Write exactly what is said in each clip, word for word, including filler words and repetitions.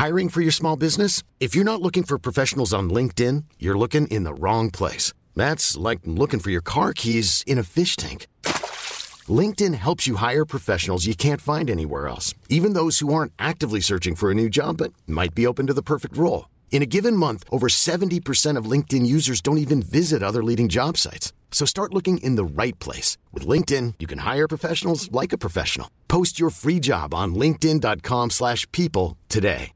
Hiring for your small business? If you're not looking for professionals on LinkedIn, you're looking in the wrong place. That's like looking for your car keys in a fish tank. LinkedIn helps you hire professionals you can't find anywhere else, even those who aren't actively searching for a new job but might be open to the perfect role. In a given month, over seventy percent of LinkedIn users don't even visit other leading job sites. So start looking in the right place. With LinkedIn, you can hire professionals like a professional. Post your free job on linkedin dot com slash people today.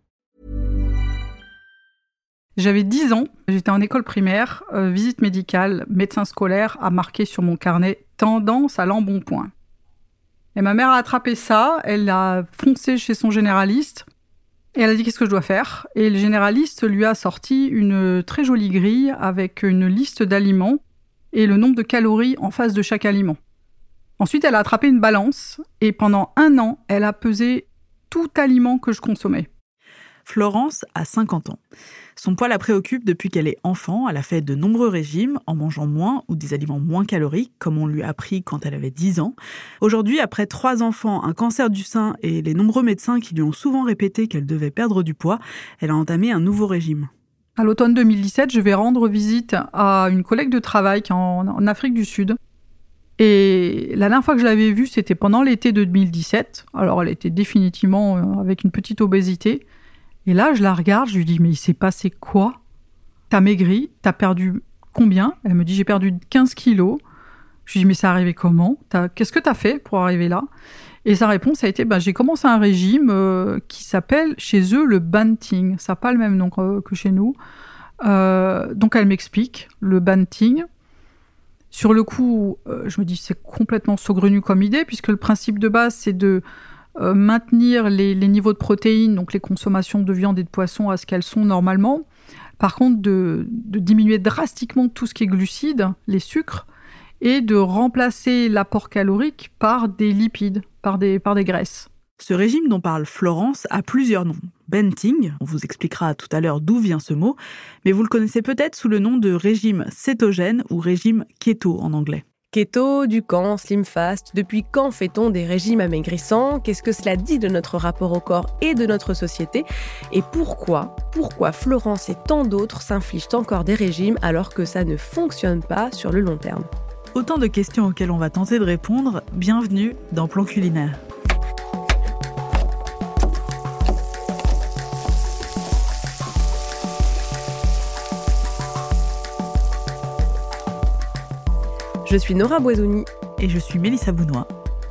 J'avais dix ans, j'étais en école primaire, euh, visite médicale, médecin scolaire a marqué sur mon carnet « Tendance à l'embonpoint ». Et ma mère a attrapé ça, elle a foncé chez son généraliste et elle a dit « Qu'est-ce que je dois faire ?» Et le généraliste lui a sorti une très jolie grille avec une liste d'aliments et le nombre de calories en face de chaque aliment. Ensuite, elle a attrapé une balance et pendant un an, elle a pesé tout aliment que je consommais. Florence a cinquante ans. Son poids la préoccupe depuis qu'elle est enfant. Elle a fait de nombreux régimes en mangeant moins ou des aliments moins caloriques, comme on lui a appris quand elle avait dix ans. Aujourd'hui, après trois enfants, un cancer du sein et les nombreux médecins qui lui ont souvent répété qu'elle devait perdre du poids, elle a entamé un nouveau régime. À l'automne deux mille dix-sept, je vais rendre visite à une collègue de travail qui est en, en Afrique du Sud. Et la dernière fois que je l'avais vue, c'était pendant l'été de deux mille dix-sept. Alors, elle était définitivement avec une petite obésité. Et là, je la regarde, je lui dis « Mais il s'est passé quoi ? T'as maigri, t'as perdu combien ?» Elle me dit « J'ai perdu quinze kilos. » Je lui dis « Mais c'est arrivé comment ? T'as... Qu'est-ce que t'as fait pour arriver là ?» Et sa réponse a été bah, « J'ai commencé un régime euh, qui s'appelle chez eux le banting. » Ça n'a pas le même nom euh, que chez nous. Euh, donc, elle m'explique le banting. Sur le coup, euh, je me dis « C'est complètement saugrenu comme idée, puisque le principe de base, c'est de... Euh, maintenir les, les niveaux de protéines, donc les consommations de viande et de poisson à ce qu'elles sont normalement. Par contre, de, de diminuer drastiquement tout ce qui est glucides, les sucres, et de remplacer l'apport calorique par des lipides, par des, par des graisses. Ce régime dont parle Florence a plusieurs noms. Banting, on vous expliquera tout à l'heure d'où vient ce mot, mais vous le connaissez peut-être sous le nom de régime cétogène ou régime keto en anglais. Keto, Dukan, Slim Fast, depuis quand fait-on des régimes amaigrissants ? Qu'est-ce que cela dit de notre rapport au corps et de notre société ? Et pourquoi, pourquoi Florence et tant d'autres s'infligent encore des régimes alors que ça ne fonctionne pas sur le long terme ? Autant de questions auxquelles on va tenter de répondre. Bienvenue dans Plan Culinaire. Je suis Nora Boisouni. Et je suis Mélissa Bounois.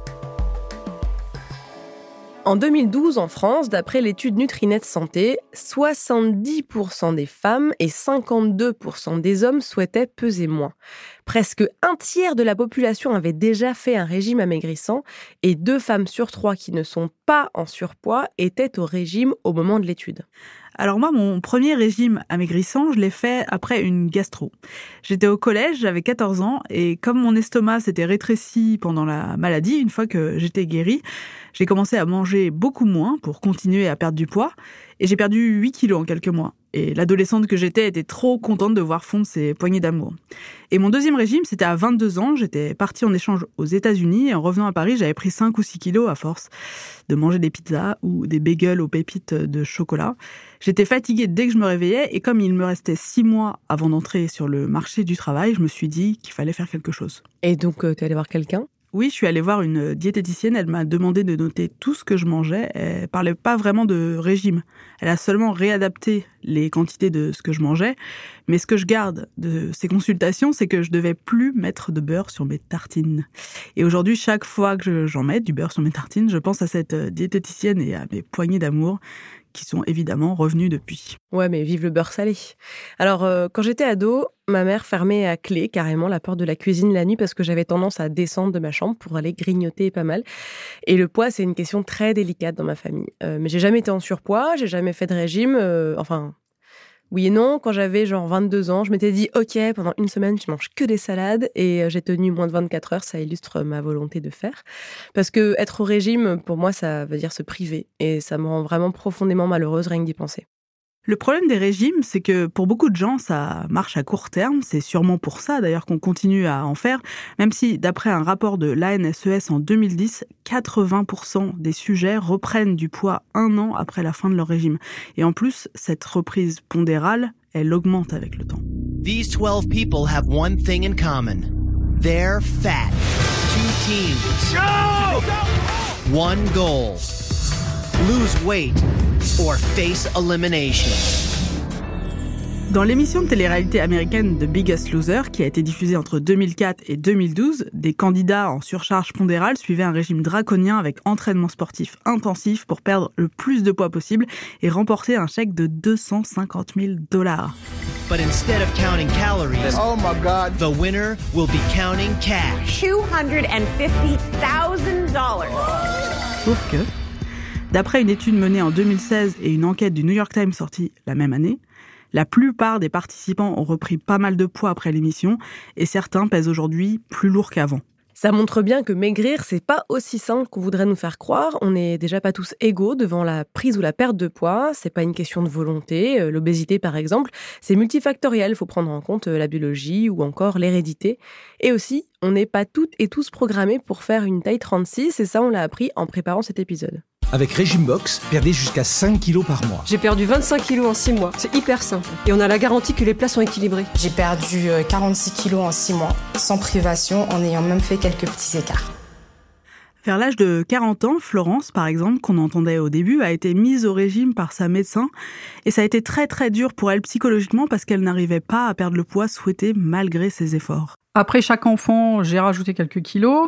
En deux mille douze, en France, d'après l'étude Nutrinet Santé, soixante-dix pour cent des femmes et cinquante-deux pour cent des hommes souhaitaient peser moins. Presque un tiers de la population avait déjà fait un régime amaigrissant et deux femmes sur trois qui ne sont pas en surpoids étaient au régime au moment de l'étude. Alors moi, mon premier régime amaigrissant, je l'ai fait après une gastro. J'étais au collège, j'avais quatorze ans, et comme mon estomac s'était rétréci pendant la maladie, une fois que j'étais guérie, j'ai commencé à manger beaucoup moins pour continuer à perdre du poids, et j'ai perdu huit kilos en quelques mois. Et l'adolescente que j'étais était trop contente de voir fondre ses poignées d'amour. Et mon deuxième régime, c'était à vingt-deux ans. J'étais partie en échange aux États-Unis. Et en revenant à Paris, j'avais pris cinq ou six kilos à force de manger des pizzas ou des bagels aux pépites de chocolat. J'étais fatiguée dès que je me réveillais. Et comme il me restait six mois avant d'entrer sur le marché du travail, je me suis dit qu'il fallait faire quelque chose. Et donc, euh, tu es allée voir quelqu'un ? Oui, je suis allée voir une diététicienne. Elle m'a demandé de noter tout ce que je mangeais. Elle parlait pas vraiment de régime. Elle a seulement réadapté les quantités de ce que je mangeais. Mais ce que je garde de ces consultations, c'est que je devais plus mettre de beurre sur mes tartines. Et aujourd'hui, chaque fois que j'en mets du beurre sur mes tartines, je pense à cette diététicienne et à mes poignées d'amour qui sont évidemment revenus depuis. Ouais, mais vive le beurre salé. Alors, euh, quand j'étais ado, ma mère fermait à clé carrément la porte de la cuisine la nuit parce que j'avais tendance à descendre de ma chambre pour aller grignoter pas mal. Et le poids, c'est une question très délicate dans ma famille. Euh, mais j'ai jamais été en surpoids, j'ai jamais fait de régime, euh, enfin... Oui et non, quand j'avais genre vingt-deux ans, je m'étais dit « Ok, pendant une semaine, tu manges que des salades » et j'ai tenu moins de vingt-quatre heures, ça illustre ma volonté de faire. Parce que être au régime, pour moi, ça veut dire se priver et ça me rend vraiment profondément malheureuse rien que d'y penser. Le problème des régimes, c'est que pour beaucoup de gens, ça marche à court terme. C'est sûrement pour ça d'ailleurs qu'on continue à en faire, même si d'après un rapport de l'A N S E S en deux mille dix, quatre-vingts pour cent des sujets reprennent du poids un an après la fin de leur régime. Et en plus, cette reprise pondérale, elle augmente avec le temps. These twelve people have one thing in common. They're fat. Two teams. Go! One goal. Lose weight or face elimination. Dans l'émission de télé-réalité américaine The Biggest Loser, qui a été diffusée entre deux mille quatre et deux mille douze, des candidats en surcharge pondérale suivaient un régime draconien avec entraînement sportif intensif pour perdre le plus de poids possible et remporter un chèque de deux cent cinquante mille dollars. But instead of counting calories, oh my God, the winner will be counting cash. two hundred fifty thousand dollars. Sauf que, d'après une étude menée en deux mille seize et une enquête du New York Times sortie la même année, la plupart des participants ont repris pas mal de poids après l'émission et certains pèsent aujourd'hui plus lourd qu'avant. Ça montre bien que maigrir, c'est pas aussi simple qu'on voudrait nous faire croire. On n'est déjà pas tous égaux devant la prise ou la perte de poids. C'est pas une question de volonté. L'obésité, par exemple, c'est multifactoriel. Il faut prendre en compte la biologie ou encore l'hérédité. Et aussi, on n'est pas toutes et tous programmés pour faire une taille trente-six. Et ça, on l'a appris en préparant cet épisode. Avec Régime Box, perdez jusqu'à cinq kilos par mois. J'ai perdu vingt-cinq kilos en six mois. C'est hyper simple. Et on a la garantie que les plats sont équilibrés. J'ai perdu quarante-six kilos en six mois, sans privation, en ayant même fait quelques petits écarts. Vers l'âge de quarante ans, Florence, par exemple, qu'on entendait au début, a été mise au régime par sa médecin. Et ça a été très très dur pour elle psychologiquement parce qu'elle n'arrivait pas à perdre le poids souhaité malgré ses efforts. Après chaque enfant, j'ai rajouté quelques kilos.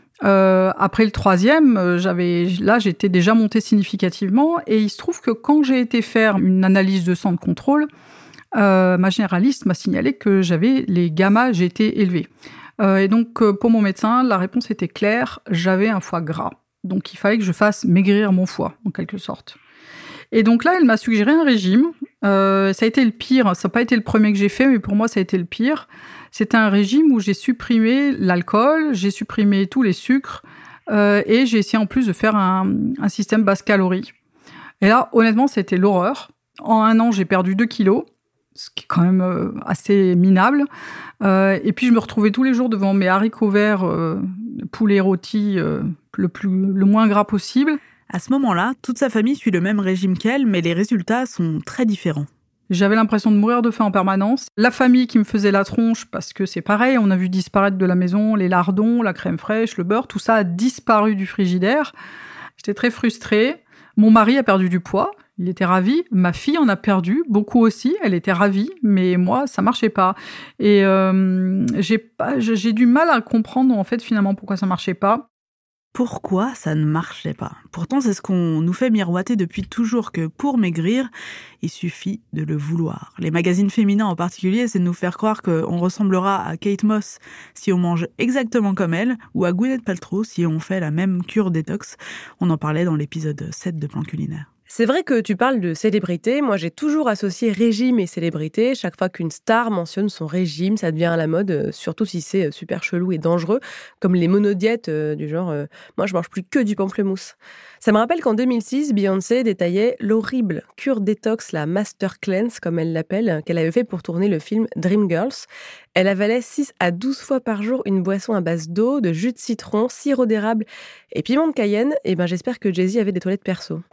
Euh, après le troisième, j'avais, là, j'étais déjà montée significativement. Et il se trouve que quand j'ai été faire une analyse de sang de contrôle, euh, ma généraliste m'a signalé que j'avais les gamma G T élevés. Euh, et donc, pour mon médecin, la réponse était claire, j'avais un foie gras. Donc, il fallait que je fasse maigrir mon foie, en quelque sorte. Et donc là, elle m'a suggéré un régime. Euh, ça a été le pire. Ça n'a pas été le premier que j'ai fait, mais pour moi, ça a été le pire. C'était un régime où j'ai supprimé l'alcool, j'ai supprimé tous les sucres euh, et j'ai essayé en plus de faire un, un système basse calories. Et là, honnêtement, c'était l'horreur. En un an, j'ai perdu deux kilos, ce qui est quand même euh, assez minable. Euh, et puis, je me retrouvais tous les jours devant mes haricots verts, euh, poulet rôti, euh, le, plus, le moins gras possible. À ce moment-là, toute sa famille suit le même régime qu'elle, mais les résultats sont très différents. J'avais l'impression de mourir de faim en permanence. La famille qui me faisait la tronche, parce que c'est pareil, on a vu disparaître de la maison les lardons, la crème fraîche, le beurre, tout ça a disparu du frigidaire. J'étais très frustrée. Mon mari a perdu du poids, il était ravi. Ma fille en a perdu, beaucoup aussi, elle était ravie, mais moi, ça marchait pas. Et euh, j'ai, pas, j'ai du mal à comprendre, en fait, finalement, pourquoi ça marchait pas. Pourquoi ça ne marchait pas ? Pourtant, c'est ce qu'on nous fait miroiter depuis toujours, que pour maigrir, il suffit de le vouloir. Les magazines féminins en particulier, c'est de nous faire croire qu'on ressemblera à Kate Moss si on mange exactement comme elle, ou à Gwyneth Paltrow si on fait la même cure détox. On en parlait dans l'épisode sept de Plan Culinaire. C'est vrai que tu parles de célébrité. Moi, j'ai toujours associé régime et célébrité. Chaque fois qu'une star mentionne son régime, ça devient à la mode, surtout si c'est super chelou et dangereux, comme les monodiètes euh, du genre euh, « moi, je mange plus que du pamplemousse ». Ça me rappelle qu'en deux mille six, Beyoncé détaillait l'horrible cure détox, la Master Cleanse, comme elle l'appelle, qu'elle avait fait pour tourner le film Dreamgirls. Elle avalait six à douze fois par jour une boisson à base d'eau, de jus de citron, sirop d'érable et piment de Cayenne. Et ben, j'espère que Jay-Z avait des toilettes perso.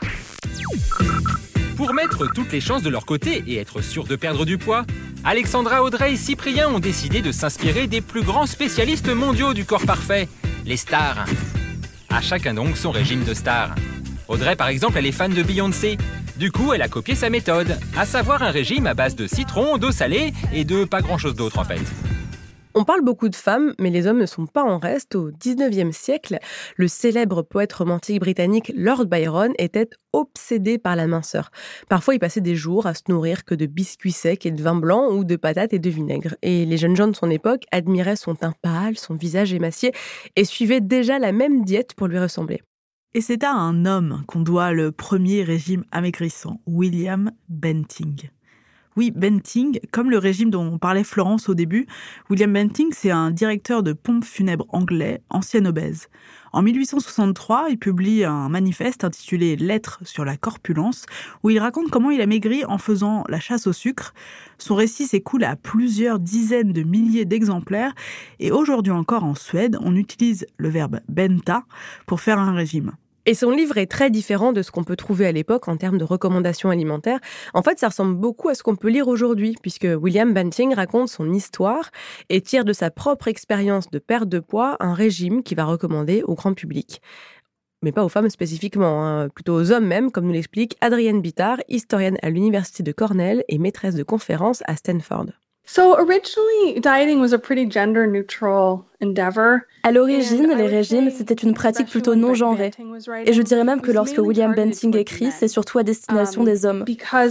Pour mettre toutes les chances de leur côté et être sûr de perdre du poids, Alexandra, Audrey et Cyprien ont décidé de s'inspirer des plus grands spécialistes mondiaux du corps parfait, les stars. À chacun donc son régime de star. Audrey, par exemple, elle est fan de Beyoncé. Du coup, elle a copié sa méthode, à savoir un régime à base de citron, d'eau salée et de pas grand-chose d'autre en fait. On parle beaucoup de femmes, mais les hommes ne sont pas en reste. Au dix-neuvième siècle, le célèbre poète romantique britannique Lord Byron était obsédé par la minceur. Parfois, il passait des jours à se nourrir que de biscuits secs et de vin blanc ou de patates et de vinaigre. Et les jeunes gens de son époque admiraient son teint pâle, son visage émacié et suivaient déjà la même diète pour lui ressembler. Et c'est à un homme qu'on doit le premier régime amaigrissant, William Benting. Oui, Benting, comme le régime dont on parlait Florence au début, William Benting, c'est un directeur de pompes funèbres anglais, ancien obèse. En mille huit cent soixante-trois, il publie un manifeste intitulé « Lettres sur la corpulence » où il raconte comment il a maigri en faisant la chasse au sucre. Son récit s'écoule à plusieurs dizaines de milliers d'exemplaires et aujourd'hui encore en Suède, on utilise le verbe « benta » pour faire un régime. Et son livre est très différent de ce qu'on peut trouver à l'époque en termes de recommandations alimentaires. En fait, ça ressemble beaucoup à ce qu'on peut lire aujourd'hui, puisque William Benting raconte son histoire et tire de sa propre expérience de perte de poids un régime qu'il va recommander au grand public. Mais pas aux femmes spécifiquement, hein, plutôt aux hommes même, comme nous l'explique Adrienne Bittard, historienne à l'université de Cornell et maîtresse de conférences à Stanford. So originally, dieting was a pretty gender-neutral endeavor. À l'origine, les régimes, c'était une pratique plutôt non genrée. Et je dirais même que lorsque William Benting écrit, c'est surtout à destination des hommes.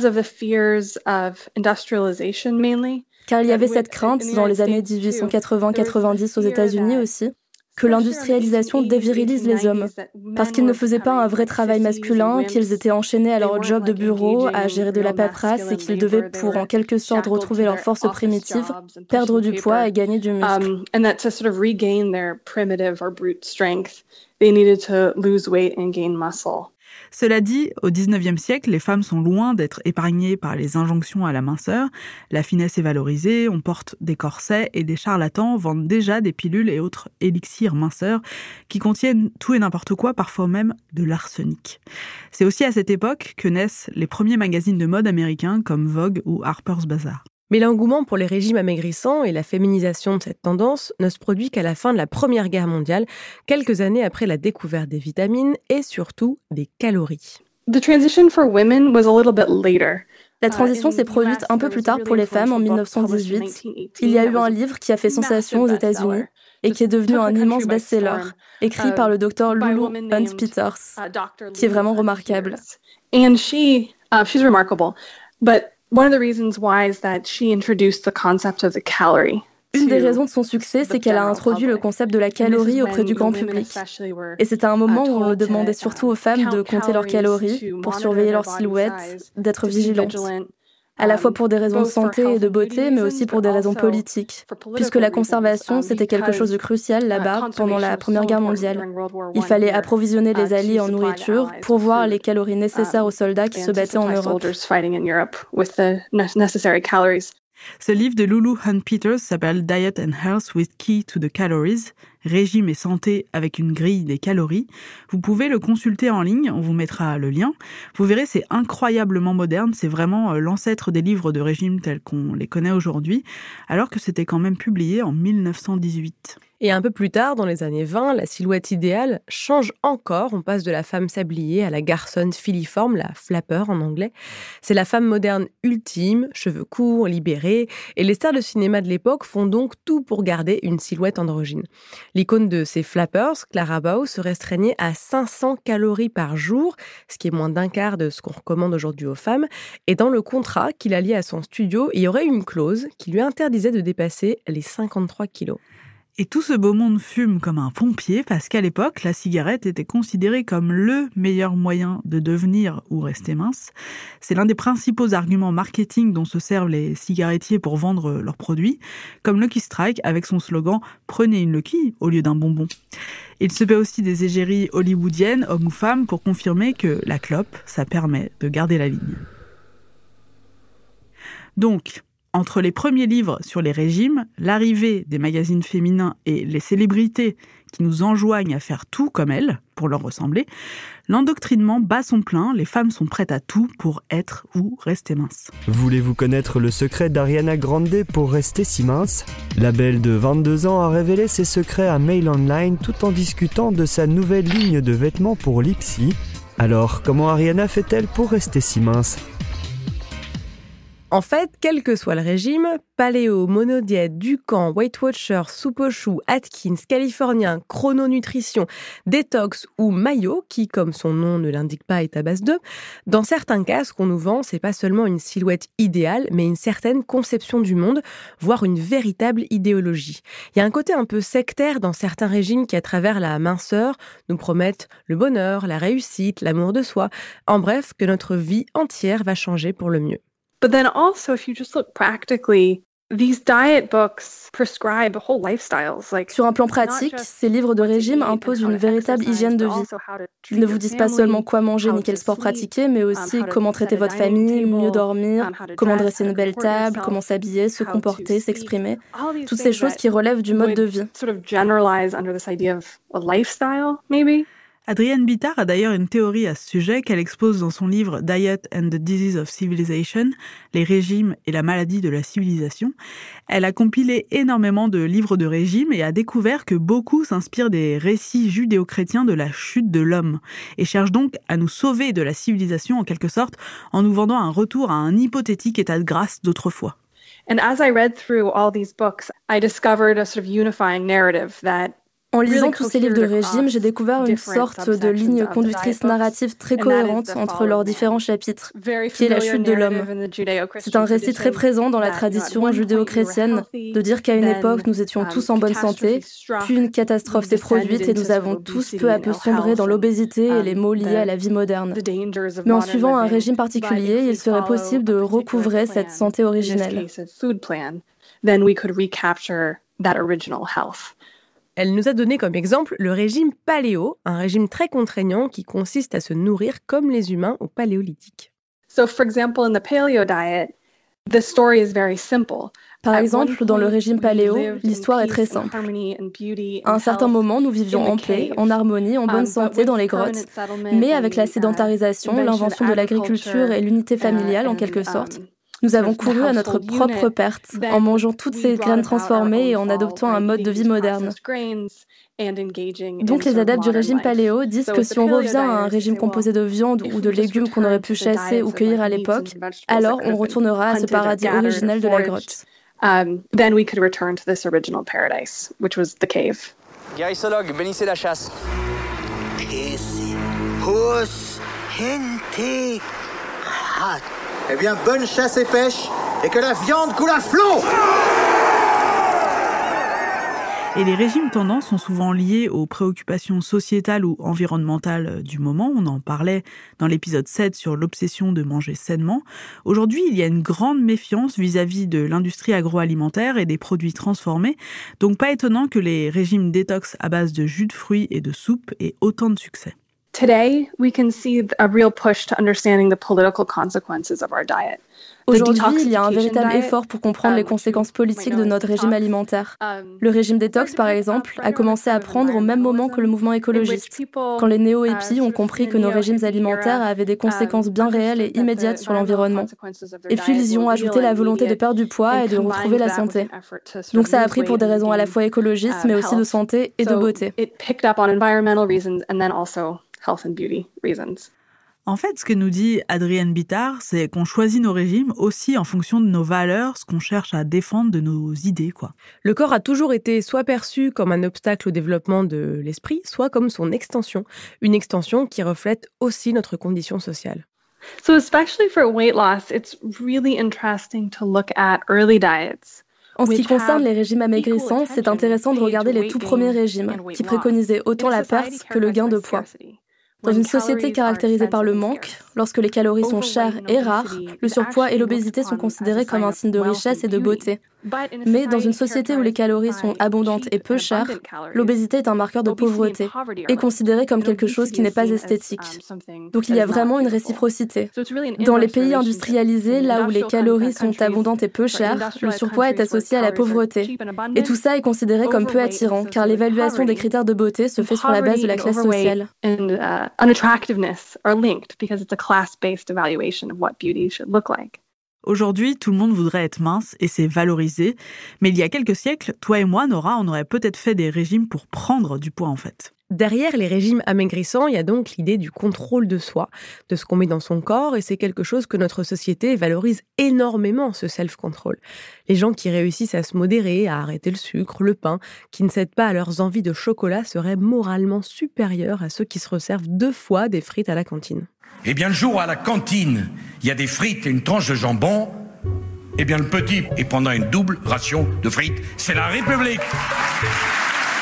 Car il y avait cette crainte dans les années dix-huit cent quatre-vingts quatre-vingt-dix aux États-Unis aussi, que l'industrialisation dévirilise les hommes, parce qu'ils ne faisaient pas un vrai travail masculin, qu'ils étaient enchaînés à leur job de bureau, à gérer de la paperasse et qu'ils devaient, pour en quelque sorte retrouver leur force primitive, perdre du poids et gagner du muscle. Cela dit, au dix-neuvième siècle, les femmes sont loin d'être épargnées par les injonctions à la minceur. La finesse est valorisée, on porte des corsets et des charlatans vendent déjà des pilules et autres élixirs minceurs qui contiennent tout et n'importe quoi, parfois même de l'arsenic. C'est aussi à cette époque que naissent les premiers magazines de mode américains comme Vogue ou Harper's Bazaar. Mais l'engouement pour les régimes amaigrissants et la féminisation de cette tendance ne se produit qu'à la fin de la Première Guerre mondiale, quelques années après la découverte des vitamines et surtout des calories. The transition for women was a little bit later. La transition s'est produite un peu plus tard pour les femmes en dix-neuf cent dix-huit. Il y a eu un livre qui a fait sensation aux États-Unis et qui est devenu un immense best-seller, écrit par le docteur Lulu Hunt Peters, qui est vraiment remarquable. And she, uh, she's remarkable, but one of the reasons why is that she introduced the concept of the calorie. Une des raisons de son succès, c'est qu'elle a introduit le concept de la calorie auprès du grand public. Et c'était un moment où on demandait surtout aux femmes de compter leurs calories pour surveiller leur silhouette, d'être vigilantes. À la fois pour des raisons de santé et de beauté, mais aussi pour des raisons politiques, puisque la conservation, c'était quelque chose de crucial là-bas pendant la Première Guerre mondiale. Il fallait approvisionner les Alliés en nourriture pour voir les calories nécessaires aux soldats qui se battaient en Europe. Ce livre de Lulu Hunt Peters s'appelle Diet and Health with Key to the Calories, Régime et santé avec une grille des calories. Vous pouvez le consulter en ligne, on vous mettra le lien. Vous verrez, c'est incroyablement moderne, c'est vraiment l'ancêtre des livres de régime tels qu'on les connaît aujourd'hui, alors que c'était quand même publié en mille neuf cent dix-huit. Et un peu plus tard, dans les années vingt, la silhouette idéale change encore. On passe de la femme sablier à la garçonne filiforme, la flapper en anglais. C'est la femme moderne ultime, cheveux courts, libérés. Et les stars de cinéma de l'époque font donc tout pour garder une silhouette androgyne. L'icône de ces flappers, Clara Bow, se restreignait à cinq cents calories par jour, ce qui est moins d'un quart de ce qu'on recommande aujourd'hui aux femmes. Et dans le contrat qu'il a lié à son studio, il y aurait une clause qui lui interdisait de dépasser les cinquante-trois kilos. Et tout ce beau monde fume comme un pompier parce qu'à l'époque, la cigarette était considérée comme le meilleur moyen de devenir ou rester mince. C'est l'un des principaux arguments marketing dont se servent les cigarettiers pour vendre leurs produits, comme Lucky Strike avec son slogan « Prenez une Lucky au lieu d'un bonbon ». Il se paie aussi des égéries hollywoodiennes, hommes ou femmes, pour confirmer que la clope, ça permet de garder la ligne. Donc, entre les premiers livres sur les régimes, l'arrivée des magazines féminins et les célébrités qui nous enjoignent à faire tout comme elles, pour leur ressembler, l'endoctrinement bat son plein, les femmes sont prêtes à tout pour être ou rester minces. Voulez-vous connaître le secret d'Ariana Grande pour rester si mince ? La belle de vingt-deux ans a révélé ses secrets à Mail Online tout en discutant de sa nouvelle ligne de vêtements pour Lipsy. Alors, comment Ariana fait-elle pour rester si mince ? En fait, quel que soit le régime, paléo, monodiète, Ducan, Weight Watcher, soupe aux choux, Atkins, californien, chrononutrition, détox ou mayo, qui, comme son nom ne l'indique pas, est à base d'œufs, dans certains cas, ce qu'on nous vend, c'est pas seulement une silhouette idéale, mais une certaine conception du monde, voire une véritable idéologie. Il y a un côté un peu sectaire dans certains régimes qui, à travers la minceur, nous promettent le bonheur, la réussite, l'amour de soi. En bref, que notre vie entière va changer pour le mieux. But then also, if you just look practically, these diet books prescribe whole lifestyles. Like, sur un plan pratique, ces livres de régime imposent une véritable hygiène de vie. Ils ne vous disent pas seulement quoi manger ni quel sport pratiquer, mais aussi comment traiter votre famille, mieux dormir, comment dresser une belle table, comment s'habiller, se comporter, s'exprimer. Toutes ces choses qui relèvent du mode de vie. Adrienne Bittard a d'ailleurs une théorie à ce sujet qu'elle expose dans son livre Diet and the Disease of Civilization, les régimes et la maladie de la civilisation. Elle a compilé énormément de livres de régimes et a découvert que beaucoup s'inspirent des récits judéo-chrétiens de la chute de l'homme et cherchent donc à nous sauver de la civilisation en quelque sorte en nous vendant un retour à un hypothétique état de grâce d'autrefois. And as I read through all these books, I discovered a sort of unifying narrative that En lisant tous ces livres de régime, j'ai découvert une sorte de ligne conductrice narrative très cohérente entre leurs différents chapitres, qui est la chute de l'homme. C'est un récit très présent dans la tradition judéo-chrétienne de dire qu'à une époque, nous étions tous en bonne santé, puis une catastrophe s'est produite et nous avons tous peu à peu sombré dans l'obésité et les maux liés à la vie moderne. Mais en suivant un régime particulier, il serait possible de recouvrer cette santé originelle. Elle nous a donné comme exemple le régime paléo, un régime très contraignant qui consiste à se nourrir comme les humains au paléolithique. So, for example, in the paleo diet, the story is very simple. Par exemple, dans le régime paléo, l'histoire est très simple. À un certain moment, nous vivions en paix, en harmonie, en bonne santé dans les grottes. Mais avec la sédentarisation, l'invention de l'agriculture et l'unité familiale en quelque sorte, nous avons couru à notre propre perte en mangeant toutes ces graines transformées et en adoptant un mode de vie moderne. Donc les adeptes du régime paléo disent que si on revient à un régime composé de viande ou de légumes qu'on aurait pu chasser ou cueillir à l'époque, alors on retournera à ce paradis originel de la grotte. Guérissologue, bénissez la chasse. Eh bien, bonne chasse et pêche, et que la viande coule à flot! Et les régimes tendants sont souvent liés aux préoccupations sociétales ou environnementales du moment. On en parlait dans l'épisode sept sur l'obsession de manger sainement. Aujourd'hui, il y a une grande méfiance vis-à-vis de l'industrie agroalimentaire et des produits transformés. Donc pas étonnant que les régimes détox à base de jus de fruits et de soupe aient autant de succès. Today, we can see a real push to understanding the political consequences of our diet. Aujourd'hui, il y a un véritable effort pour comprendre les conséquences politiques de notre régime alimentaire. Le régime détox, par exemple, a commencé à prendre au même moment que le mouvement écologiste, quand les néo-hippies ont compris que nos régimes alimentaires avaient des conséquences bien réelles et immédiates sur l'environnement. Et puis, ils y ont ajouté la volonté de perdre du poids et de retrouver la santé. Donc ça a pris pour des raisons à la fois écologistes, mais aussi de santé et de beauté. Health and beauty reasons. En fait, ce que nous dit Adrienne Bittard, c'est qu'on choisit nos régimes aussi en fonction de nos valeurs, ce qu'on cherche à défendre de nos idées, quoi. Le corps a toujours été soit perçu comme un obstacle au développement de l'esprit, soit comme son extension, une extension qui reflète aussi notre condition sociale. So especially for weight loss, it's really interesting to look at early diets. En ce qui concerne les régimes amaigrissants, c'est intéressant de regarder les tout premiers régimes, qui préconisaient autant la perte que le gain de poids. Dans une société caractérisée par le manque, lorsque les calories sont chères et rares, le surpoids et l'obésité sont considérés comme un signe de richesse et de beauté. Mais dans une société où les calories sont abondantes et peu chères, l'obésité est un marqueur de pauvreté et considérée comme quelque chose qui n'est pas esthétique. Donc il y a vraiment une réciprocité. Dans les pays industrialisés, là où les calories sont abondantes et peu chères, le surpoids est associé à la pauvreté. Et tout ça est considéré comme peu attirant, car l'évaluation des critères de beauté se fait sur la base de la classe sociale. Unattractiveness are linked because it's a class-based evaluation of what beauty should look like. Aujourd'hui, tout le monde voudrait être mince et c'est valorisé. Mais il y a quelques siècles, toi et moi, Nora, on aurait peut-être fait des régimes pour prendre du poids en fait. Derrière les régimes amaigrissants, il y a donc l'idée du contrôle de soi, de ce qu'on met dans son corps, et c'est quelque chose que notre société valorise énormément, ce self-control. Les gens qui réussissent à se modérer, à arrêter le sucre, le pain, qui ne cèdent pas à leurs envies de chocolat, seraient moralement supérieurs à ceux qui se resservent deux fois des frites à la cantine. Eh bien, le jour où à la cantine, il y a des frites et une tranche de jambon, eh bien, le petit est pendant une double ration de frites. C'est la République.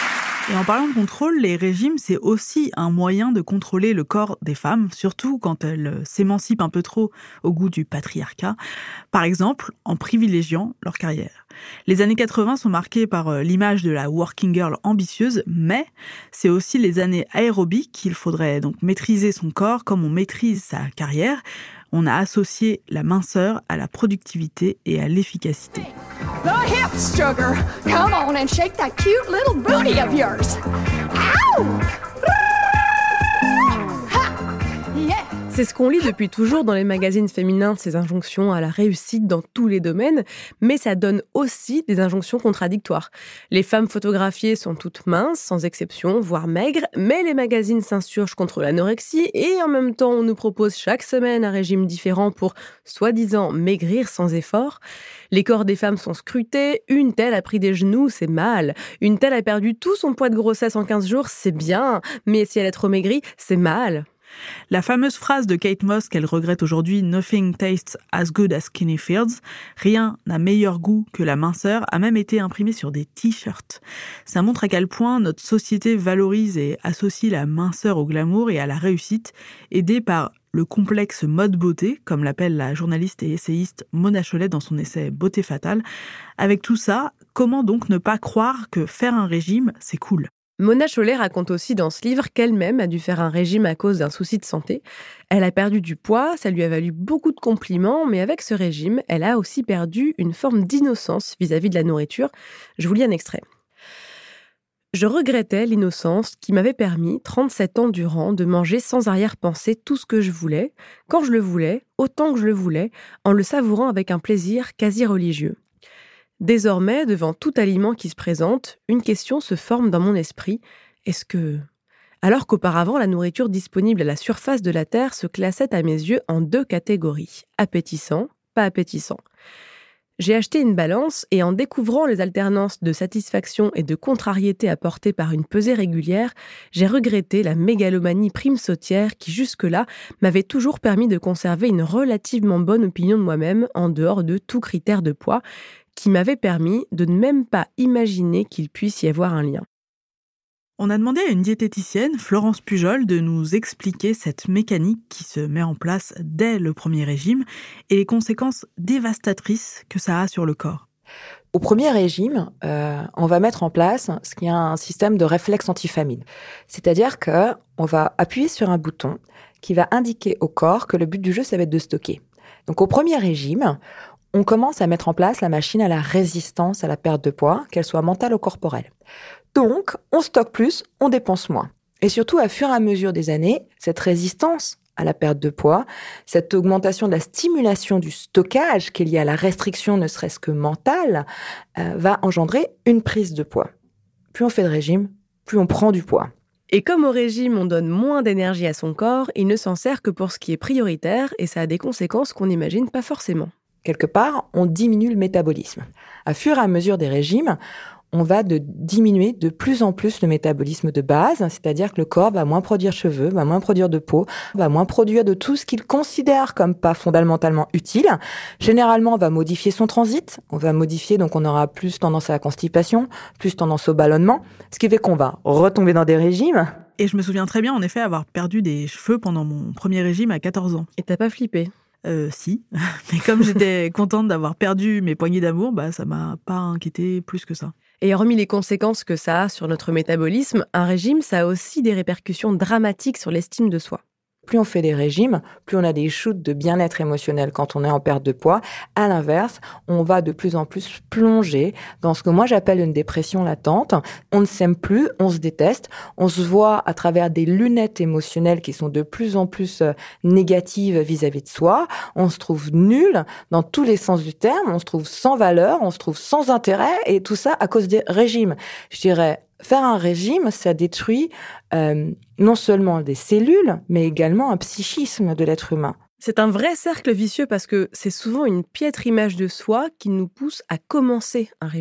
Et en parlant de contrôle, les régimes, c'est aussi un moyen de contrôler le corps des femmes, surtout quand elles s'émancipent un peu trop au goût du patriarcat, par exemple en privilégiant leur carrière. Les années quatre-vingts sont marquées par l'image de la working girl ambitieuse, mais c'est aussi les années aérobiques qu'il faudrait donc maîtriser son corps comme on maîtrise sa carrière. On a associé la minceur à la productivité et à l'efficacité. The hips, sugar. Come on and shake that cute little booty of yours. Ow! C'est ce qu'on lit depuis toujours dans les magazines féminins, ces injonctions à la réussite dans tous les domaines, mais ça donne aussi des injonctions contradictoires. Les femmes photographiées sont toutes minces, sans exception, voire maigres, mais les magazines s'insurgent contre l'anorexie et en même temps on nous propose chaque semaine un régime différent pour, soi-disant, maigrir sans effort. Les corps des femmes sont scrutés, une telle a pris des genoux, c'est mal, une telle a perdu tout son poids de grossesse en quinze jours, c'est bien, mais si elle est trop maigrie, c'est mal. La fameuse phrase de Kate Moss qu'elle regrette aujourd'hui, « Nothing tastes as good as skinny feels », rien n'a meilleur goût que la minceur, a même été imprimée sur des t-shirts. Ça montre à quel point notre société valorise et associe la minceur au glamour et à la réussite, aidée par le complexe mode beauté, comme l'appelle la journaliste et essayiste Mona Chollet dans son essai « Beauté fatale ». Avec tout ça, comment donc ne pas croire que faire un régime, c'est cool ? Mona Chollet raconte aussi dans ce livre qu'elle-même a dû faire un régime à cause d'un souci de santé. Elle a perdu du poids, ça lui a valu beaucoup de compliments, mais avec ce régime, elle a aussi perdu une forme d'innocence vis-à-vis de la nourriture. Je vous lis un extrait. « Je regrettais l'innocence qui m'avait permis, trente-sept ans durant, de manger sans arrière-pensée tout ce que je voulais, quand je le voulais, autant que je le voulais, en le savourant avec un plaisir quasi religieux. Désormais, devant tout aliment qui se présente, une question se forme dans mon esprit. Est-ce que... Alors qu'auparavant, la nourriture disponible à la surface de la Terre se classait à mes yeux en deux catégories. Appétissant, pas appétissant. J'ai acheté une balance et en découvrant les alternances de satisfaction et de contrariété apportées par une pesée régulière, j'ai regretté la mégalomanie prime sautière qui, jusque-là, m'avait toujours permis de conserver une relativement bonne opinion de moi-même en dehors de tout critère de poids, qui m'avait permis de ne même pas imaginer qu'il puisse y avoir un lien. » On a demandé à une diététicienne, Florence Pujol, de nous expliquer cette mécanique qui se met en place dès le premier régime et les conséquences dévastatrices que ça a sur le corps. Au premier régime, euh, on va mettre en place ce qui est un système de réflexe antifamine. C'est-à-dire qu'on va appuyer sur un bouton qui va indiquer au corps que le but du jeu, ça va être de stocker. Donc au premier régime, on commence à mettre en place la machine à la résistance à la perte de poids, qu'elle soit mentale ou corporelle. Donc, on stocke plus, on dépense moins. Et surtout, à fur et à mesure des années, cette résistance à la perte de poids, cette augmentation de la stimulation du stockage qui est liée à la restriction ne serait-ce que mentale, euh, va engendrer une prise de poids. Plus on fait de régime, plus on prend du poids. Et comme au régime, on donne moins d'énergie à son corps, il ne s'en sert que pour ce qui est prioritaire et ça a des conséquences qu'on n'imagine pas forcément. Quelque part, on diminue le métabolisme. À fur et à mesure des régimes, on va de diminuer de plus en plus le métabolisme de base, c'est-à-dire que le corps va moins produire de cheveux, va moins produire de peau, va moins produire de tout ce qu'il considère comme pas fondamentalement utile. Généralement, on va modifier son transit, on va modifier, donc on aura plus tendance à la constipation, plus tendance au ballonnement, ce qui fait qu'on va retomber dans des régimes. Et je me souviens très bien, en effet, avoir perdu des cheveux pendant mon premier régime à quatorze ans. Et t'as pas flippé ? Euh, si, mais comme j'étais contente d'avoir perdu mes poignées d'amour, bah ça m'a pas inquiété plus que ça. Et hormis les conséquences que ça a sur notre métabolisme, un régime, ça a aussi des répercussions dramatiques sur l'estime de soi. Plus on fait des régimes, plus on a des shoots de bien-être émotionnel quand on est en perte de poids. À l'inverse, on va de plus en plus plonger dans ce que moi j'appelle une dépression latente. On ne s'aime plus, on se déteste, on se voit à travers des lunettes émotionnelles qui sont de plus en plus négatives vis-à-vis de soi. On se trouve nul dans tous les sens du terme, on se trouve sans valeur, on se trouve sans intérêt et tout ça à cause des régimes. Je dirais, faire un régime, ça détruit euh, non seulement des cellules, mais également un psychisme de l'être humain. C'est un vrai cercle vicieux parce que c'est souvent une piètre image de soi qui nous pousse à commencer un régime.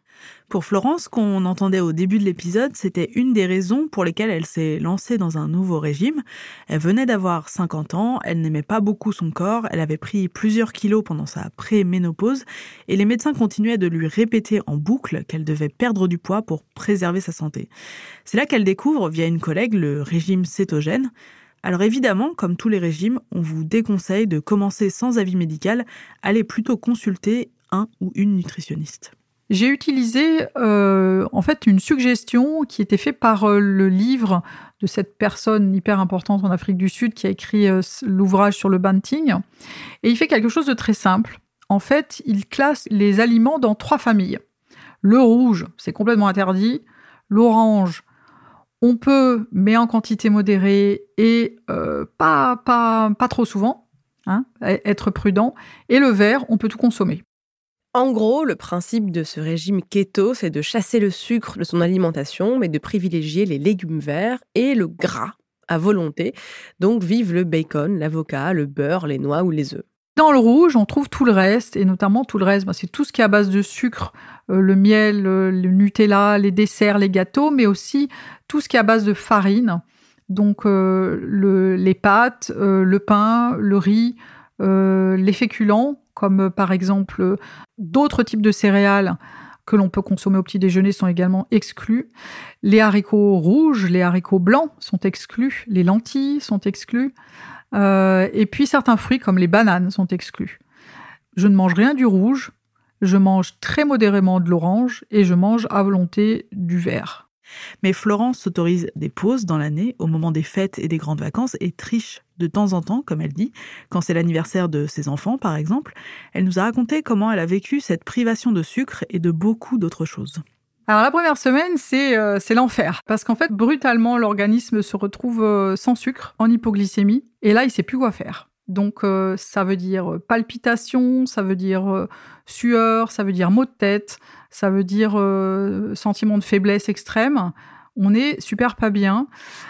Pour Florence, qu'on entendait au début de l'épisode, c'était une des raisons pour lesquelles elle s'est lancée dans un nouveau régime. Elle venait d'avoir cinquante ans, elle n'aimait pas beaucoup son corps, elle avait pris plusieurs kilos pendant sa pré-ménopause et les médecins continuaient de lui répéter en boucle qu'elle devait perdre du poids pour préserver sa santé. C'est là qu'elle découvre, via une collègue, le régime cétogène. Alors évidemment, comme tous les régimes, on vous déconseille de commencer sans avis médical, allez plutôt consulter un ou une nutritionniste. J'ai utilisé euh, en fait une suggestion qui était faite par euh, le livre de cette personne hyper importante en Afrique du Sud qui a écrit euh, l'ouvrage sur le banting. Et il fait quelque chose de très simple. En fait, il classe les aliments dans trois familles. Le rouge, c'est complètement interdit. L'orange, on peut, mais en quantité modérée et euh, pas, pas, pas trop souvent, hein, être prudent. Et le vert, on peut tout consommer. En gros, le principe de ce régime keto, c'est de chasser le sucre de son alimentation, mais de privilégier les légumes verts et le gras à volonté. Donc, vive le bacon, l'avocat, le beurre, les noix ou les œufs. Dans le rouge, on trouve tout le reste, et notamment tout le reste, ben, c'est tout ce qui est à base de sucre, euh, le miel, euh, le Nutella, les desserts, les gâteaux, mais aussi tout ce qui est à base de farine. Donc, euh, le, les pâtes, euh, le pain, le riz, euh, les féculents, comme euh, par exemple euh, d'autres types de céréales que l'on peut consommer au petit déjeuner sont également exclus. Les haricots rouges, les haricots blancs sont exclus, les lentilles sont exclus, euh, et puis certains fruits comme les bananes sont exclus. Je ne mange rien du rouge, je mange très modérément de l'orange et je mange à volonté du vert. Mais Florence s'autorise des pauses dans l'année, au moment des fêtes et des grandes vacances, et triche de temps en temps, comme elle dit, quand c'est l'anniversaire de ses enfants, par exemple. Elle nous a raconté comment elle a vécu cette privation de sucre et de beaucoup d'autres choses. Alors la première semaine, c'est, euh, c'est l'enfer, parce qu'en fait, brutalement, l'organisme se retrouve euh, sans sucre, en hypoglycémie, et là, il ne sait plus quoi faire. Donc, euh, ça veut dire palpitations, ça veut dire euh, sueur, ça veut dire maux de tête, ça veut dire euh, sentiment de faiblesse extrême. On est super pas bien.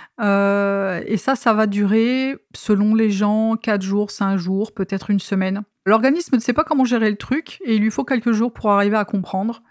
Euh, et ça, ça va durer, selon les gens, quatre jours, cinq jours, peut-être une semaine. L'organisme ne sait pas comment gérer le truc et il lui faut quelques jours pour arriver à comprendre.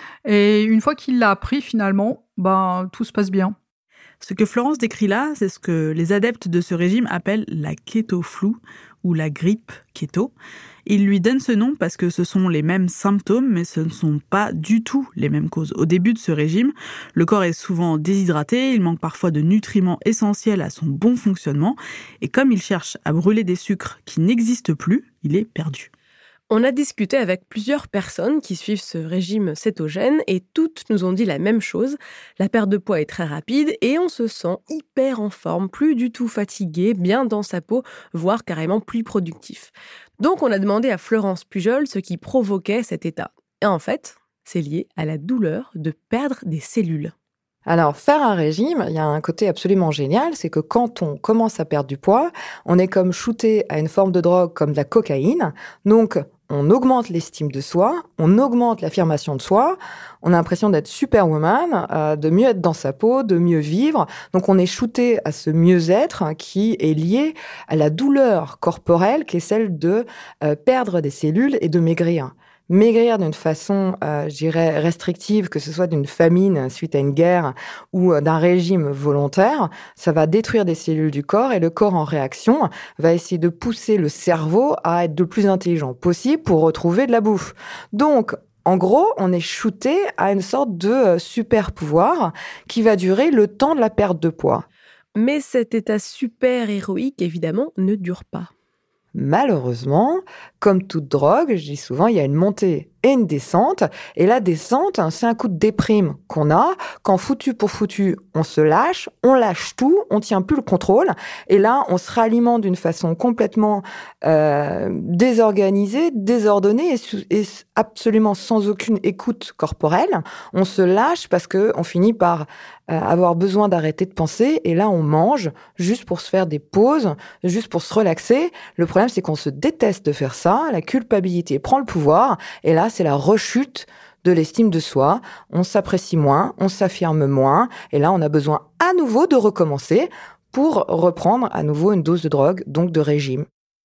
Et une fois qu'il l'a appris, finalement, ben, tout se passe bien. Ce que Florence décrit là, c'est ce que les adeptes de ce régime appellent la keto-flu ou la grippe keto. Ils lui donnent ce nom parce que ce sont les mêmes symptômes, mais ce ne sont pas du tout les mêmes causes. Au début de ce régime, le corps est souvent déshydraté, il manque parfois de nutriments essentiels à son bon fonctionnement, et comme il cherche à brûler des sucres qui n'existent plus, il est perdu. On a discuté avec plusieurs personnes qui suivent ce régime cétogène et toutes nous ont dit la même chose. La perte de poids est très rapide et on se sent hyper en forme, plus du tout fatigué, bien dans sa peau, voire carrément plus productif. Donc on a demandé à Florence Pujol ce qui provoquait cet état. Et en fait, c'est lié à la douleur de perdre des cellules. Alors, faire un régime, il y a un côté absolument génial, c'est que quand on commence à perdre du poids, on est comme shooté à une forme de drogue comme de la cocaïne. Donc, on augmente l'estime de soi, on augmente l'affirmation de soi, on a l'impression d'être superwoman, euh, de mieux être dans sa peau, de mieux vivre. Donc, on est shooté à ce mieux-être qui est lié à la douleur corporelle qui est celle de euh, perdre des cellules et de maigrir. Maigrir d'une façon, euh, je dirais, restrictive, que ce soit d'une famine suite à une guerre ou d'un régime volontaire, ça va détruire des cellules du corps et le corps en réaction va essayer de pousser le cerveau à être le plus intelligent possible pour retrouver de la bouffe. Donc, en gros, on est shooté à une sorte de super pouvoir qui va durer le temps de la perte de poids. Mais cet état super héroïque, évidemment, ne dure pas. Malheureusement, comme toute drogue, je dis souvent, il y a une montée et une descente. Et la descente, c'est un coup de déprime qu'on a. Quand foutu pour foutu, on se lâche, on lâche tout, on tient plus le contrôle. Et là, on se réalimente d'une façon complètement euh, désorganisée, désordonnée et, et absolument sans aucune écoute corporelle. On se lâche parce que on finit par euh, avoir besoin d'arrêter de penser. Et là, on mange juste pour se faire des pauses, juste pour se relaxer. Le problème, c'est qu'on se déteste de faire ça. La culpabilité prend le pouvoir. Et là, c'est la rechute de l'estime de soi. On s'apprécie moins, on s'affirme moins. Et là, on a besoin à nouveau de recommencer pour reprendre à nouveau une dose de drogue, donc de régime.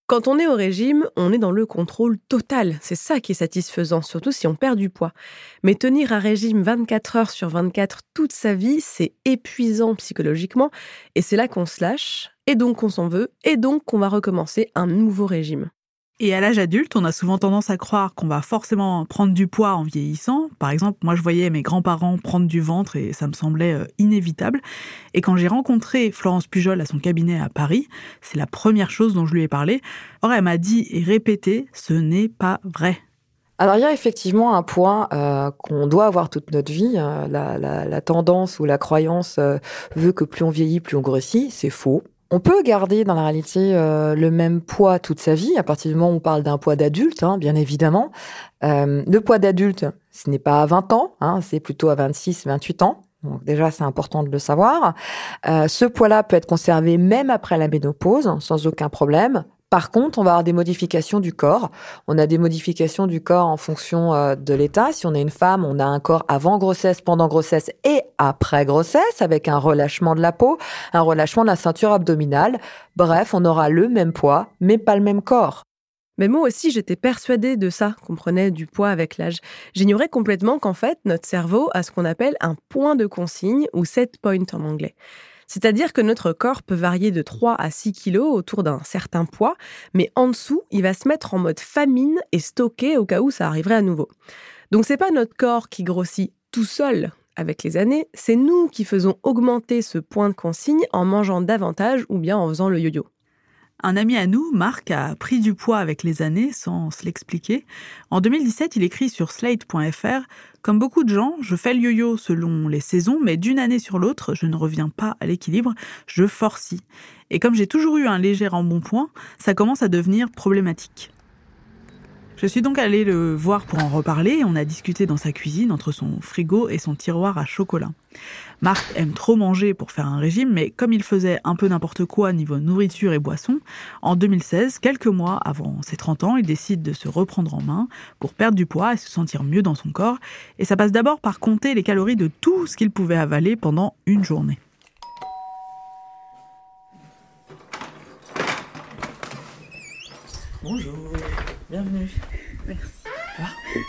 Quand on est au régime, on est dans le contrôle total. C'est ça qui est satisfaisant, surtout si on perd du poids. Mais tenir un régime vingt-quatre heures sur vingt-quatre toute sa vie, c'est épuisant psychologiquement. Et c'est là qu'on se lâche, et donc qu'on s'en veut, et donc qu'on va recommencer un nouveau régime. Et à l'âge adulte, on a souvent tendance à croire qu'on va forcément prendre du poids en vieillissant. Par exemple, moi je voyais mes grands-parents prendre du ventre et ça me semblait euh, inévitable. Et quand j'ai rencontré Florence Pujol à son cabinet à Paris, c'est la première chose dont je lui ai parlé. Or, elle m'a dit et répété, ce n'est pas vrai. Alors, il y a effectivement un point euh, qu'on doit avoir toute notre vie. Euh, la, la, la tendance ou la croyance euh, veut que plus on vieillit, plus on grossit. C'est faux. On peut garder dans la réalité euh, le même poids toute sa vie, à partir du moment où on parle d'un poids d'adulte, hein, bien évidemment. Euh, le poids d'adulte, ce n'est pas à vingt ans, hein, c'est plutôt à vingt-six, vingt-huit ans. Donc déjà, c'est important de le savoir. Euh, ce poids-là peut être conservé même après la ménopause, sans aucun problème. Par contre, on va avoir des modifications du corps. On a des modifications du corps en fonction euh, de l'état. Si on est une femme, on a un corps avant grossesse, pendant grossesse et après grossesse, avec un relâchement de la peau, un relâchement de la ceinture abdominale. Bref, on aura le même poids, mais pas le même corps. Mais moi aussi, j'étais persuadée de ça, qu'on prenait du poids avec l'âge. J'ignorais complètement qu'en fait, notre cerveau a ce qu'on appelle un point de consigne, ou set point en anglais. C'est-à-dire que notre corps peut varier de trois à six kilos autour d'un certain poids, mais en dessous, il va se mettre en mode famine et stocker au cas où ça arriverait à nouveau. Donc c'est pas notre corps qui grossit tout seul avec les années, c'est nous qui faisons augmenter ce point de consigne en mangeant davantage ou bien en faisant le yo-yo. Un ami à nous, Marc, a pris du poids avec les années sans se l'expliquer. En deux mille dix-sept, il écrit sur slate point f r « Comme beaucoup de gens, je fais le yo-yo selon les saisons, mais d'une année sur l'autre, je ne reviens pas à l'équilibre, je forcie. Et comme j'ai toujours eu un léger embonpoint, ça commence à devenir problématique. » Je suis donc allée le voir pour en reparler et on a discuté dans sa cuisine entre son frigo et son tiroir à chocolat. Marc aime trop manger pour faire un régime, mais comme il faisait un peu n'importe quoi niveau nourriture et boisson, en deux mille seize, quelques mois avant ses trente ans, il décide de se reprendre en main pour perdre du poids et se sentir mieux dans son corps. Et ça passe d'abord par compter les calories de tout ce qu'il pouvait avaler pendant une journée. Bonjour, bienvenue. Merci. Ah.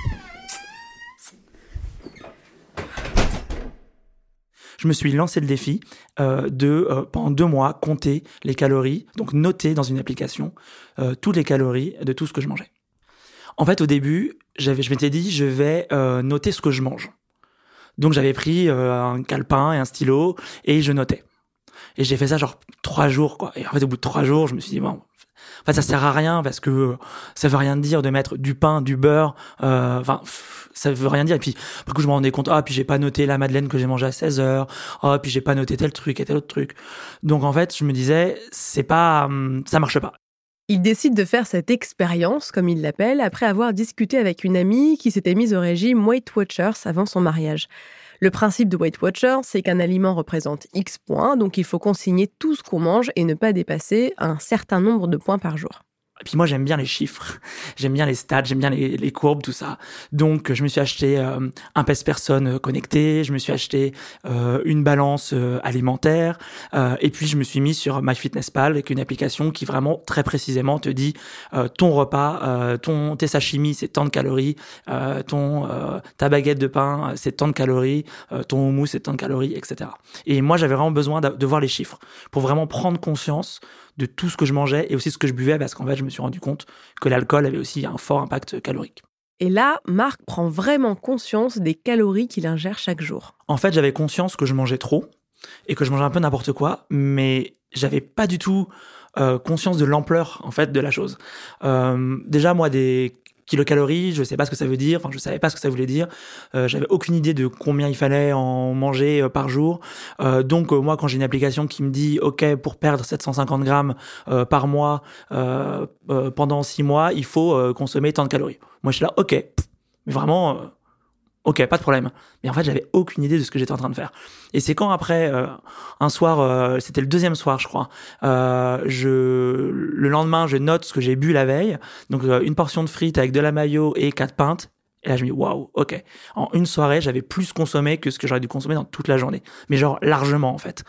Je me suis lancé le défi euh, de, euh, pendant deux mois, compter les calories, donc noter dans une application euh, toutes les calories de tout ce que je mangeais. En fait, au début, j'avais, je m'étais dit, je vais euh, noter ce que je mange. Donc, j'avais pris euh, un calepin et un stylo et je notais. Et j'ai fait ça genre trois jours, quoi. Et en fait, au bout de trois jours, je me suis dit, bon, en fait, ça sert à rien parce que ça veut rien dire de mettre du pain, du beurre, euh, enfin, ça veut rien dire. Et puis, du coup, je me rendais compte, ah, puis j'ai pas noté la madeleine que j'ai mangée à seize heures, ah, puis j'ai pas noté tel truc et tel autre truc. Donc, en fait, je me disais, c'est pas, ça marche pas. Il décide de faire cette expérience, comme il l'appelle, après avoir discuté avec une amie qui s'était mise au régime Weight Watchers avant son mariage. Le principe de Weight Watchers, c'est qu'un aliment représente X points, donc il faut consigner tout ce qu'on mange et ne pas dépasser un certain nombre de points par jour. Et puis moi, j'aime bien les chiffres, j'aime bien les stats, j'aime bien les, les courbes, tout ça. Donc, je me suis acheté euh, un pèse-personne connecté, je me suis acheté euh, une balance euh, alimentaire, euh, et puis je me suis mis sur MyFitnessPal avec une application qui vraiment très précisément te dit euh, ton repas, euh, ton tes sashimi, c'est tant de calories, euh, ton euh, ta baguette de pain, c'est tant de calories, euh, ton houmous, c'est tant de calories, et cetera. Et moi, j'avais vraiment besoin de, de voir les chiffres pour vraiment prendre conscience de tout ce que je mangeais et aussi ce que je buvais, parce qu'en fait, je me suis rendu compte que l'alcool avait aussi un fort impact calorique. Et là, Marc prend vraiment conscience des calories qu'il ingère chaque jour. En fait, j'avais conscience que je mangeais trop et que je mangeais un peu n'importe quoi, mais j'avais pas du tout euh, conscience de l'ampleur, en fait, de la chose. Euh, déjà, moi, des kilocalories, je sais pas ce que ça veut dire, enfin je savais pas ce que ça voulait dire, euh, j'avais aucune idée de combien il fallait en manger euh, par jour, euh, donc euh, moi quand j'ai une application qui me dit ok, pour perdre sept cent cinquante grammes euh, par mois euh, euh, pendant six mois, il faut euh, consommer tant de calories. Moi je suis là ok, pff, mais vraiment euh, ok, pas de problème. Mais en fait, j'avais aucune idée de ce que j'étais en train de faire. Et c'est quand après, euh, un soir, euh, c'était le deuxième soir, je crois, euh, je, le lendemain, je note ce que j'ai bu la veille. Donc, euh, une portion de frites avec de la mayo et quatre pintes. Et là, je me dis, waouh, ok. En une soirée, j'avais plus consommé que ce que j'aurais dû consommer dans toute la journée. Mais genre, largement, en fait.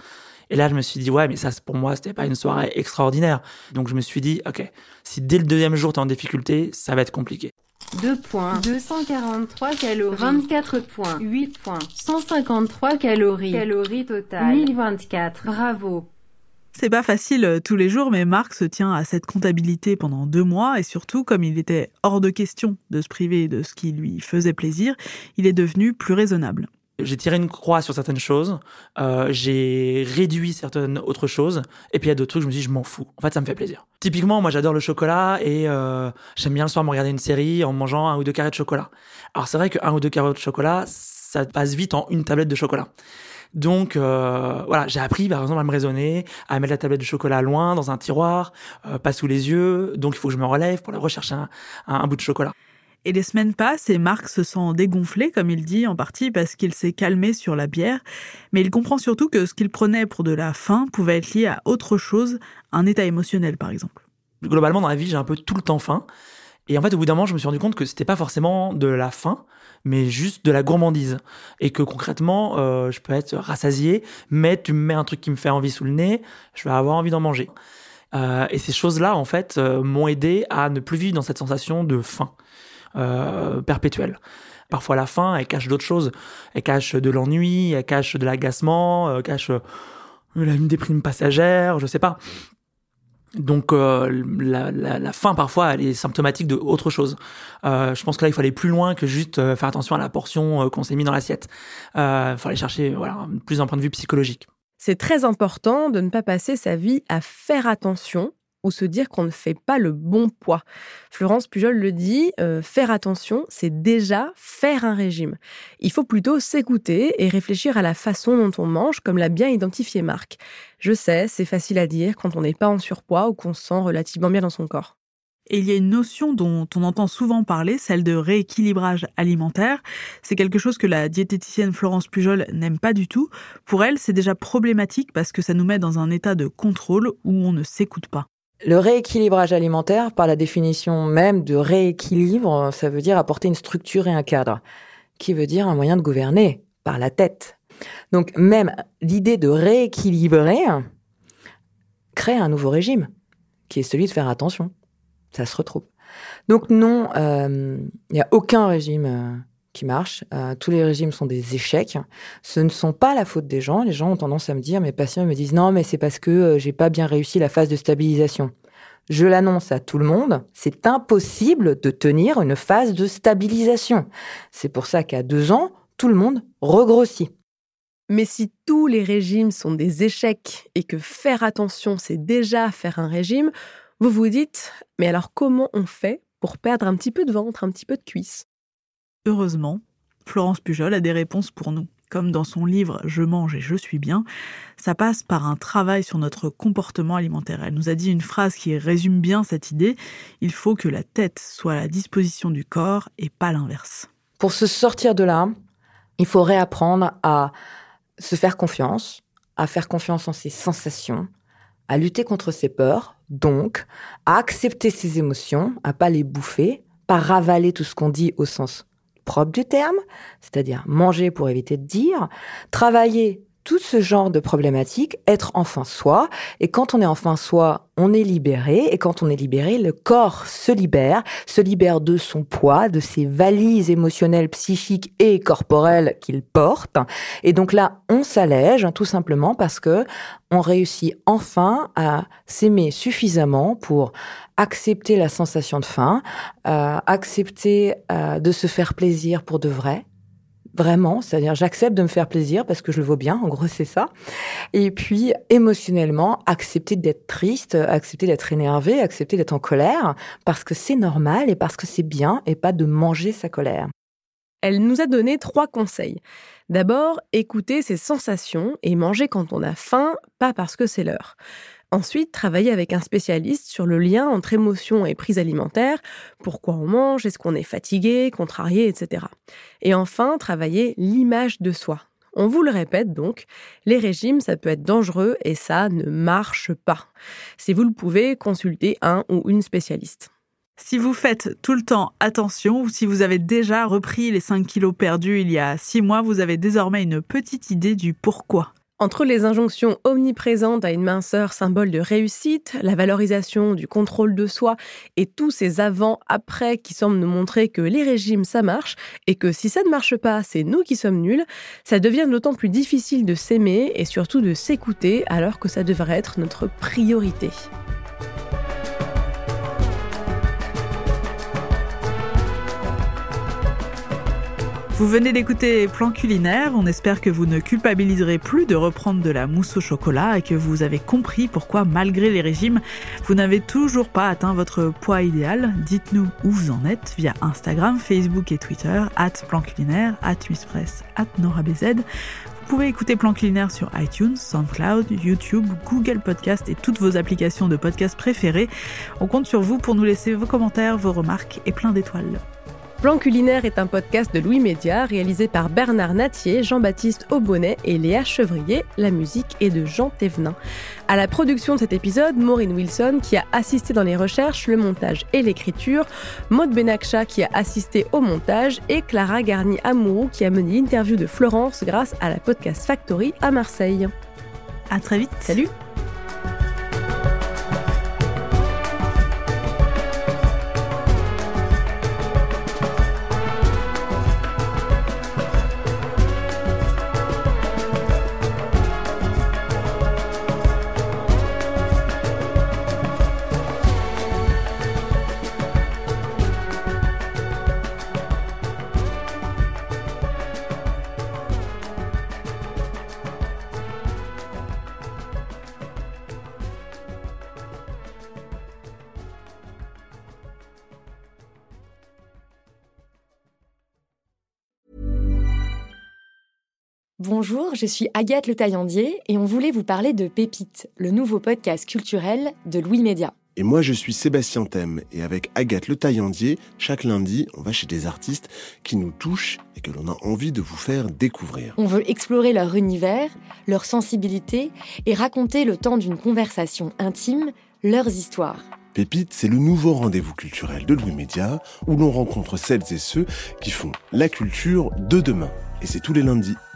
Et là, je me suis dit, ouais, mais ça, pour moi, c'était pas une soirée extraordinaire. Donc, je me suis dit, ok, si dès le deuxième jour, t'es en difficulté, ça va être compliqué. deux points, deux cent quarante-trois calories, vingt-quatre points, huit points, cent cinquante-trois calories, calories totales, mille vingt-quatre, bravo. C'est pas facile tous les jours, mais Marc se tient à cette comptabilité pendant deux mois et surtout, comme il était hors de question de se priver de ce qui lui faisait plaisir, il est devenu plus raisonnable. J'ai tiré une croix sur certaines choses, euh, j'ai réduit certaines autres choses, et puis il y a d'autres trucs, je me dis, je m'en fous. En fait, ça me fait plaisir. Typiquement, moi, j'adore le chocolat, et euh, j'aime bien le soir me regarder une série en mangeant un ou deux carrés de chocolat. Alors, c'est vrai qu'un ou deux carrés de chocolat, ça passe vite en une tablette de chocolat. Donc, euh, voilà, j'ai appris, par exemple, à me raisonner, à mettre la tablette de chocolat loin, dans un tiroir, euh, pas sous les yeux, donc il faut que je me relève pour aller rechercher un, un, un bout de chocolat. Et les semaines passent et Marc se sent dégonflé, comme il dit, en partie parce qu'il s'est calmé sur la bière. Mais il comprend surtout que ce qu'il prenait pour de la faim pouvait être lié à autre chose, un état émotionnel par exemple. Globalement, dans la vie, j'ai un peu tout le temps faim. Et en fait, au bout d'un moment, je me suis rendu compte que c'était pas forcément de la faim, mais juste de la gourmandise. Et que concrètement, euh, je peux être rassasié, mais tu me mets un truc qui me fait envie sous le nez, je vais avoir envie d'en manger. Euh, et ces choses-là, en fait, euh, m'ont aidé à ne plus vivre dans cette sensation de faim. Euh, perpétuelle. Parfois la faim, elle cache d'autres choses. Elle cache de l'ennui, elle cache de l'agacement, elle cache euh, une déprime passagère, je sais pas. Donc euh, la, la, la faim parfois elle est symptomatique de autre chose. Euh, je pense que là il faut aller plus loin que juste euh, faire attention à la portion euh, qu'on s'est mis dans l'assiette. Il euh, faut aller chercher voilà, plus d'un point de vue psychologique. C'est très important de ne pas passer sa vie à faire attention ou se dire qu'on ne fait pas le bon poids. Florence Pujol le dit, euh, faire attention, c'est déjà faire un régime. Il faut plutôt s'écouter et réfléchir à la façon dont on mange, comme l'a bien identifié Marc. Je sais, c'est facile à dire quand on n'est pas en surpoids ou qu'on se sent relativement bien dans son corps. Et il y a une notion dont on entend souvent parler, celle de rééquilibrage alimentaire. C'est quelque chose que la diététicienne Florence Pujol n'aime pas du tout. Pour elle, c'est déjà problématique parce que ça nous met dans un état de contrôle où on ne s'écoute pas. Le rééquilibrage alimentaire, par la définition même de rééquilibre, ça veut dire apporter une structure et un cadre, qui veut dire un moyen de gouverner, par la tête. Donc même l'idée de rééquilibrer crée un nouveau régime, qui est celui de faire attention. Ça se retrouve. Donc non, il euh, n'y a aucun régime euh, qui marche. Euh, tous les régimes sont des échecs. Ce ne sont pas la faute des gens. Les gens ont tendance à me dire, mes patients me disent, non, mais c'est parce que euh, j'ai pas bien réussi la phase de stabilisation. Je l'annonce à tout le monde, c'est impossible de tenir une phase de stabilisation. C'est pour ça qu'à deux ans, tout le monde regrossit. Mais si tous les régimes sont des échecs et que faire attention, c'est déjà faire un régime, vous vous dites, mais alors comment on fait pour perdre un petit peu de ventre, un petit peu de cuisse ? Heureusement, Florence Pujol a des réponses pour nous. Comme dans son livre « Je mange et je suis bien », ça passe par un travail sur notre comportement alimentaire. Elle nous a dit une phrase qui résume bien cette idée. Il faut que la tête soit à la disposition du corps et pas l'inverse. Pour se sortir de là, il faut réapprendre à se faire confiance, à faire confiance en ses sensations, à lutter contre ses peurs, donc à accepter ses émotions, à pas les bouffer, pas ravaler tout ce qu'on dit au sens propre du terme, c'est-à-dire manger pour éviter de dire, travailler tout ce genre de problématiques, être enfin soi, et quand on est enfin soi, on est libéré, et quand on est libéré, le corps se libère, se libère de son poids, de ses valises émotionnelles, psychiques et corporelles qu'il porte, et donc là, on s'allège, tout simplement parce que on réussit enfin à s'aimer suffisamment pour accepter la sensation de faim, euh, accepter euh, de se faire plaisir pour de vrai, vraiment, c'est-à-dire j'accepte de me faire plaisir parce que je le vaux bien, en gros c'est ça. Et puis émotionnellement, accepter d'être triste, accepter d'être énervé, accepter d'être en colère parce que c'est normal et parce que c'est bien et pas de manger sa colère. Elle nous a donné trois conseils. D'abord, écouter ses sensations et manger quand on a faim, pas parce que c'est l'heure. Ensuite, travailler avec un spécialiste sur le lien entre émotion et prise alimentaire, pourquoi on mange, est-ce qu'on est fatigué, contrarié, et cetera. Et enfin, travailler l'image de soi. On vous le répète donc, les régimes, ça peut être dangereux et ça ne marche pas. Si vous le pouvez, consultez un ou une spécialiste. Si vous faites tout le temps attention ou si vous avez déjà repris les cinq kilos perdus il y a six mois, vous avez désormais une petite idée du pourquoi. Entre les injonctions omniprésentes à une minceur symbole de réussite, la valorisation du contrôle de soi et tous ces avant-après qui semblent nous montrer que les régimes ça marche et que si ça ne marche pas, c'est nous qui sommes nuls, ça devient d'autant plus difficile de s'aimer et surtout de s'écouter alors que ça devrait être notre priorité. Vous venez d'écouter Plan Culinaire, on espère que vous ne culpabiliserez plus de reprendre de la mousse au chocolat et que vous avez compris pourquoi, malgré les régimes, vous n'avez toujours pas atteint votre poids idéal. Dites-nous où vous en êtes via Instagram, Facebook et Twitter, arobase Plan Culinaire, arobase Misspress, arobase NoraBZ. Vous pouvez écouter Plan Culinaire sur iTunes, SoundCloud, YouTube, Google Podcast et toutes vos applications de podcast préférées. On compte sur vous pour nous laisser vos commentaires, vos remarques et plein d'étoiles. Plan Culinaire est un podcast de Louis Média réalisé par Bernard Natier, Jean-Baptiste Aubonnet et Léa Chevrier. La musique est de Jean Thévenin. À la production de cet épisode, Maureen Wilson qui a assisté dans les recherches, le montage et l'écriture, Maud Benakcha qui a assisté au montage et Clara Garni-Amourou qui a mené l'interview de Florence grâce à la Podcast Factory à Marseille. À très vite. Salut. Bonjour, je suis Agathe Le Taillandier et on voulait vous parler de Pépite, le nouveau podcast culturel de Louis Média. Et moi, je suis Sébastien Thème et avec Agathe Le Taillandier, chaque lundi, on va chez des artistes qui nous touchent et que l'on a envie de vous faire découvrir. On veut explorer leur univers, leur sensibilité et raconter le temps d'une conversation intime, leurs histoires. Pépite, c'est le nouveau rendez-vous culturel de Louis Média où l'on rencontre celles et ceux qui font la culture de demain. Et c'est tous les lundis.